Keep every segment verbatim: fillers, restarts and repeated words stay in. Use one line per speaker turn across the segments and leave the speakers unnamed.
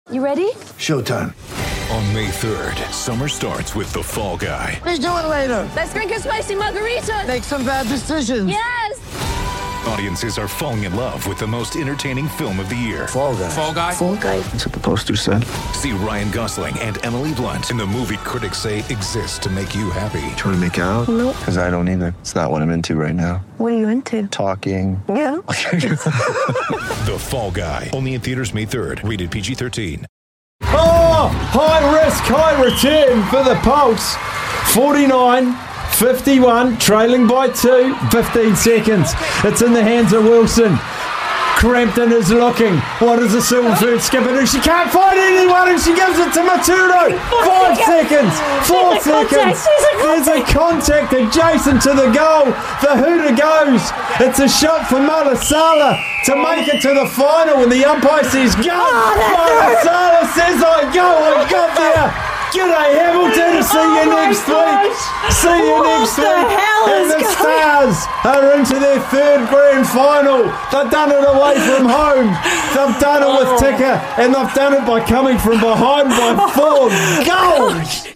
You ready?
Showtime.
On May third, summer starts with The Fall Guy.
Let's do it later.
Let's drink a spicy margarita.
Make some bad decisions.
Yes!
Audiences are falling in love with the most entertaining film of the year.
Fall Guy.
Fall Guy?
Fall Guy.
That's what the poster said.
See Ryan Gosling and Emily Blunt in the movie critics say exists to make you happy.
Trying to make it out?
Nope.
Because I don't either. It's not what I'm into right now.
What are you into?
Talking.
Yeah.
The Fall Guy. Only in theaters May third. Rated P G thirteen.
Oh, high risk, high return for the Pulse. forty-nine fifty-one, trailing by two, fifteen seconds. It's in the hands of Wilson. Crampton is looking. What does the Silverford skipper do? She can't find anyone and she gives it to Maturo. Five seconds. Four seconds. There's a contact adjacent to the goal. The hooter goes. It's a shot for Malasala to make it to the final when the umpire says go. Malasala says I go. I got there. G'day Hamilton, see you
oh
next
gosh.
week. See you
What
next
the
week.
hell
And
is
the
going-
Stars are into their third grand final. They've done it away from home. They've done it with Ticker, and they've done it by coming from behind by four goals.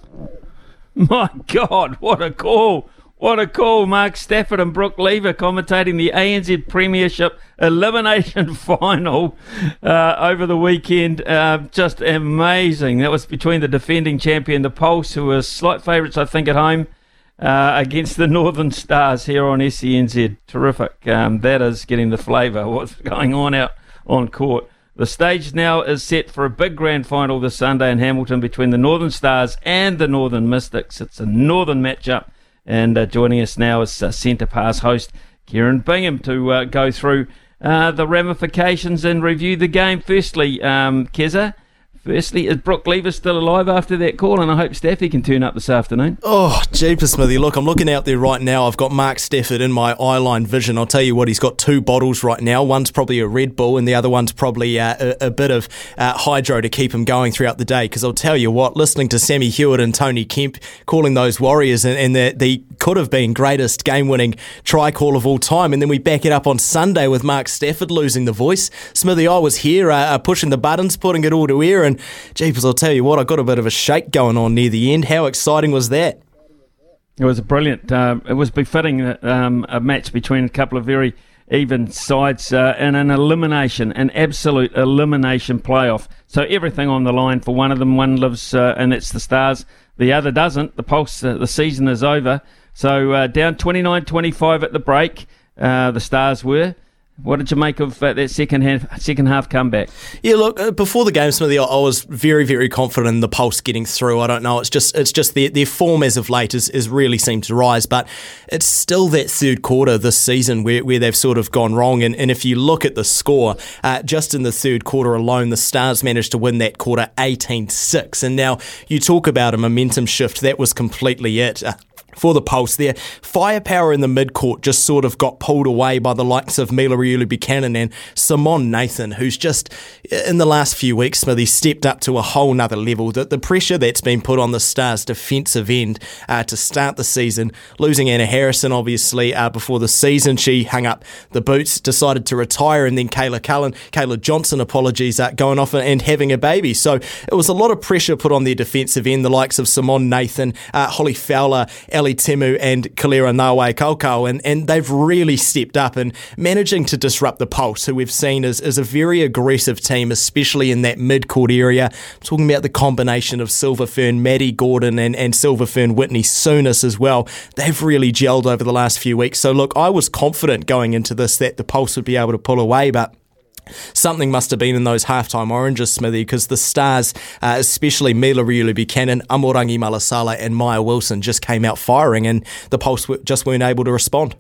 My God, what a call. What a call. Mark Stafford and Brooke Lever commentating the A N Z Premiership Elimination Final uh, over the weekend. Uh, just amazing. That was between the defending champion, the Pulse, who were slight favourites, I think, at home, uh, against the Northern Stars here on S E N Z. Terrific. Um, that is getting the flavour of what's going on out on court. The stage now is set for a big grand final this Sunday in Hamilton between the Northern Stars and the Northern Mystics. It's a Northern matchup. And uh, joining us now is uh, Centre Pass host Kieran Bingham to uh, go through uh, the ramifications and review the game. Firstly, um, Keza, firstly, is Brooke Lever still alive after that call? And I hope Staffy can turn up this afternoon.
Oh, jeepers, Smithy. Look, I'm looking out there right now. I've got Mark Stafford in my eyeline vision. I'll tell you what, he's got two bottles right now. One's probably a Red Bull and the other one's probably uh, a, a bit of uh, hydro to keep him going throughout the day. Because I'll tell you what, listening to Sammy Hewitt and Tony Kemp calling those Warriors and, and the, the could have been greatest game-winning try call of all time. And then we back it up on Sunday with Mark Stafford losing the voice. Smithy, I was here uh, pushing the buttons, putting it all to air, and jeepers, I'll tell you what, I got a bit of a shake going on near the end. How exciting was that?
It was brilliant. Um, it was befitting um, a match between a couple of very even sides uh, in an elimination, an absolute elimination playoff. So everything on the line for one of them. One lives, uh, and it's the Stars. The other doesn't. The Pulse, uh, the season is over. So uh, down twenty-nine twenty-five at the break, uh, the Stars were. What did you make of uh, that second half, second half comeback?
Yeah, look, uh, before the game, Smithy, I, I was very, very confident in the Pulse getting through. I don't know, it's just it's just their, their form as of late has, has really seemed to rise, but it's still that third quarter this season where, where they've sort of gone wrong. And, and if you look at the score, uh, just in the third quarter alone, the Stars managed to win that quarter eighteen six. And now you talk about a momentum shift, that was completely it. Uh, For the Pulse there, firepower in the mid-court just sort of got pulled away by the likes of Mila Riulu-Buchanan and Simon Nathan, who's just, in the last few weeks, Smithy, stepped up to a whole nother level. The, the pressure that's been put on the Stars' defensive end uh, to start the season, losing Anna Harrison, obviously, uh, before the season, she hung up the boots, decided to retire, and then Kayla Cullen, Kayla Johnson, apologies, uh, going off and having a baby. So it was a lot of pressure put on their defensive end, the likes of Simon Nathan, uh, Holly Fowler, Ali Temu and Kalera Nawe Kaukau, and, and they've really stepped up and managing to disrupt the Pulse, who we've seen as, as a very aggressive team, especially in that mid-court area. I'm talking about the combination of Silverfern, Maddie Gordon, and, and Silverfern Whitney Souness as well. They've really gelled over the last few weeks. So look, I was confident going into this that the Pulse would be able to pull away, but something must have been in those halftime oranges, Smithy, because the Stars, uh, especially Mila Riulu-Buchanan, Amorangi Malasala and Maya Wilson just came out firing, and the Pulse w- just weren't able to respond.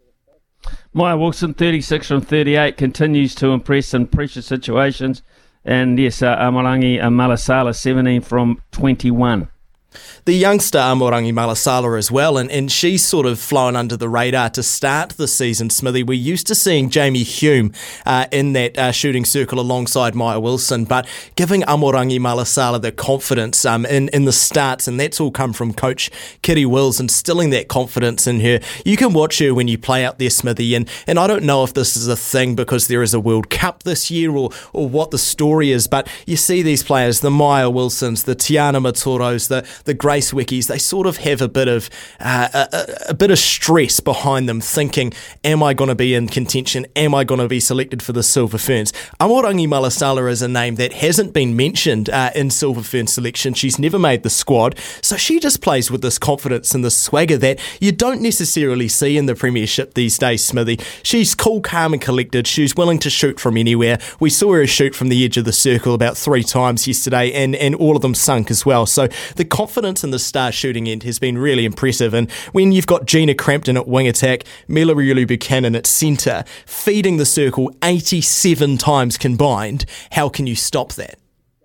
Maya Wilson, thirty-six from thirty-eight, continues to impress in pressure situations. And yes, uh, Amorangi Malasala, seventeen from twenty-one.
The youngster Amorangi Malasala as well, and, and she's sort of flown under the radar to start the season, Smithy. We're used to seeing Jamie Hume uh, in that uh, shooting circle alongside Maya Wilson, but giving Amorangi Malasala the confidence um, in, in the starts, and that's all come from Coach Kitty Wills, instilling that confidence in her. You can watch her when you play out there, Smithy, and, and I don't know if this is a thing because there is a World Cup this year or, or what the story is, but you see these players, the Maya Wilsons, the Tiana Matoros, the, the Grace Wickies, they sort of have a bit of uh, a, a bit of stress behind them, thinking, am I going to be in contention? Am I going to be selected for the Silver Ferns? Amorangi Malasala is a name that hasn't been mentioned uh, in Silver Fern selection. She's never made the squad, so she just plays with this confidence and this swagger that you don't necessarily see in the Premiership these days, Smithy. She's cool, calm and collected. She's willing to shoot from anywhere. We saw her shoot from the edge of the circle about three times yesterday, and, and all of them sunk as well. So the confidence in the star shooting end has been really impressive, and when you've got Gina Crampton at wing attack, Mila Riulu Buchanan at centre, feeding the circle eighty-seven times combined, how can you stop that?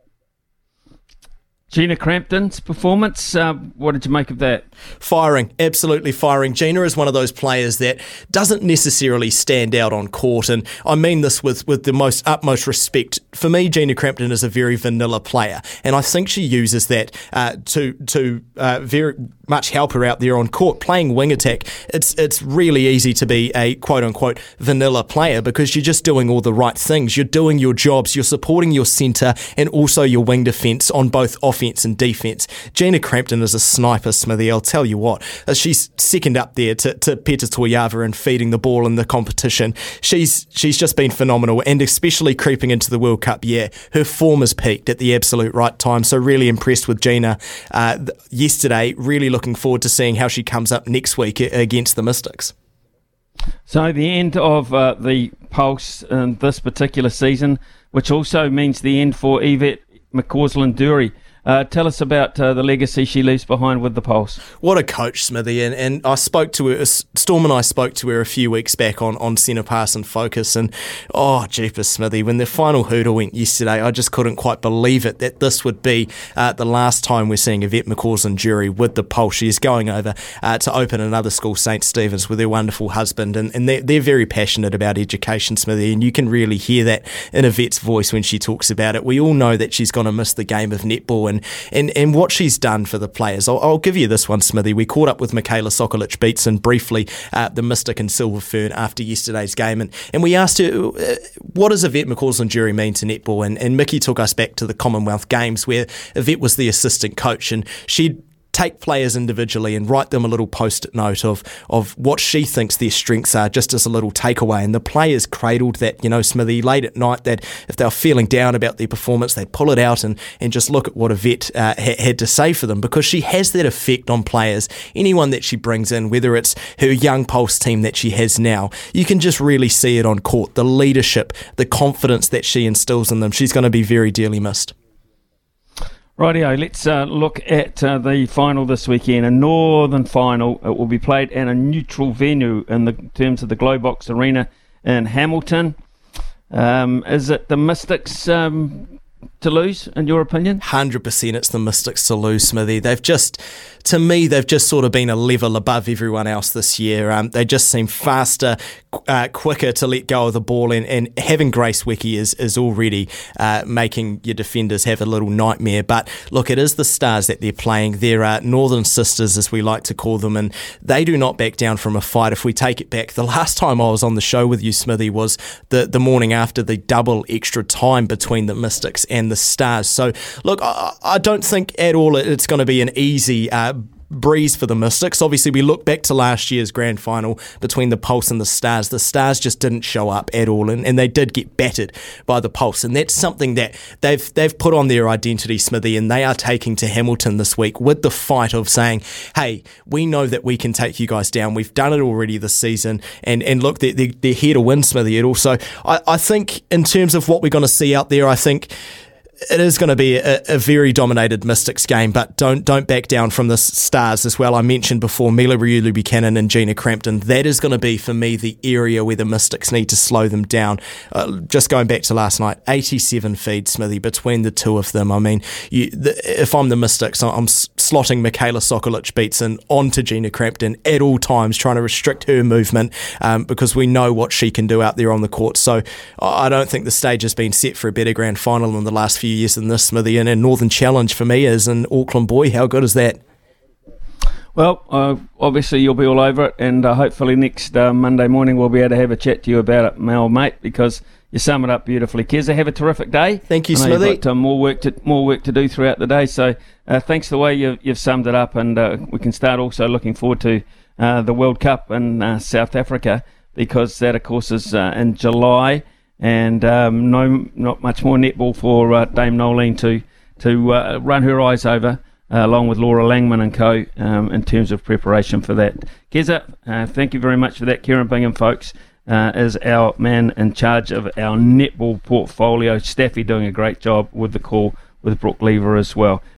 Gina Crampton's performance, uh, what did you make of that?
Firing, absolutely firing. Gina is one of those players that doesn't necessarily stand out on court, and I mean this with, with the most utmost respect. For me, Gina Crampton is a very vanilla player, and I think she uses that uh, to to uh, very much help her out there on court. Playing wing attack, it's it's really easy to be a quote-unquote vanilla player because you're just doing all the right things. You're doing your jobs, you're supporting your centre and also your wing defence on both offense and defence. Gina Crampton is a sniper, Smithy. I'll tell you what, she's second up there to, to Peta Toyava in feeding the ball in the competition. She's she's just been phenomenal, and especially creeping into the World Cup year, her form has peaked at the absolute right time. So really impressed with Gina uh, th- yesterday. Really looking forward to seeing how she comes up next week against the Mystics.
So the end of uh, the Pulse in this particular season, which also means the end for Yvette McCausland-Dury. Uh, tell us about uh, the legacy she leaves behind with the Pulse.
What a coach, Smithy, and, and I spoke to her, Storm and I spoke to her a few weeks back on, on Centre Pass and Focus, and oh, jeepers, Smithy, when the final hurdle went yesterday, I just couldn't quite believe it, that this would be uh, the last time we're seeing Yvette McCausland-Dury with the Pulse. She is going over uh, to open another school, Saint Stephen's, with her wonderful husband, and, and they're, they're very passionate about education, Smithy, and you can really hear that in Yvette's voice when she talks about it. We all know that she's going to miss the game of netball, And, and and what she's done for the players. I'll, I'll give you this one, Smithy. We caught up with Michaela Sokolich-Beatson briefly at the Mystic and Silver Fern after yesterday's game, and, and we asked her, uh, what does Yvette McCausland-Dury mean to netball? And, and Mickey took us back to the Commonwealth Games where Yvette was the assistant coach, and she'd take players individually and write them a little post-it note of of what she thinks their strengths are, just as a little takeaway. And the players cradled that, you know, Smithy, late at night, that if they were feeling down about their performance, they'd pull it out and, and just look at what Yvette uh, ha- had to say for them, because she has that effect on players. Anyone that she brings in, whether it's her young Pulse team that she has now, you can just really see it on court, the leadership, the confidence that she instills in them. She's going to be very dearly missed.
Rightio, let's uh, look at uh, the final this weekend, a Northern final. It will be played at a neutral venue in the terms of the Glowbox Arena in Hamilton. Um, is it the Mystics um, to lose, in your opinion?
one hundred percent it's the Mystics to lose, Smithy. They've just, to me, they've just sort of been a level above everyone else this year. Um, they just seem faster, uh, quicker to let go of the ball, and, and having Grace Wickie is, is already uh, making your defenders have a little nightmare. But look, it is the Stars that they're playing. They're uh, Northern Sisters, as we like to call them, and they do not back down from a fight. If we take it back, the last time I was on the show with you, Smithy, was the, the morning after the double extra time between the Mystics and the Stars. So look, I, I don't think at all it's going to be an easy uh, breeze for the Mystics. Obviously, we look back to last year's grand final between the Pulse and the Stars. The Stars just didn't show up at all, and, and they did get battered by the Pulse, and that's something that they've they've put on their identity, Smithy, and they are taking to Hamilton this week with the fight of saying, hey, we know that we can take you guys down. We've done it already this season, and, and look, they're, they're, they're here to win, Smithy. It also, I, I think in terms of what we're going to see out there, I think it is going to be a, a very dominated Mystics game, but don't don't back down from the Stars as well. I mentioned before Mila Riulu Buchanan and Gina Crampton. That is going to be, for me, the area where the Mystics need to slow them down. Uh, just going back to last night, eighty-seven feeds, Smithy, between the two of them. I mean, you, the, if I'm the Mystics, I'm slotting Michaela Sokolic-Beatson onto Gina Crampton at all times, trying to restrict her movement um, because we know what she can do out there on the court. So I don't think the stage has been set for a better grand final in the last few years than this, Smithy. And a Northern Challenge for me is an Auckland boy. How good is that?
Well, uh, obviously you'll be all over it, and uh, hopefully next uh, Monday morning we'll be able to have a chat to you about it, my old mate, because you sum it up beautifully. Keza, have a terrific day.
Thank you,
I know
Smithy.
You've got uh, more work to more work to do throughout the day, so uh, thanks the way you've, you've summed it up, and uh, we can start also looking forward to uh, the World Cup in uh, South Africa, because that, of course, is uh, in July, and um, no, not much more netball for uh, Dame Nolene to to uh, run her eyes over. Uh, along with Laura Langman and co, um, in terms of preparation for that. Keza, uh, thank you very much for that. Kieran Bingham, folks, uh, is our man in charge of our netball portfolio. Staffy doing a great job with the call with Brooke Lever as well.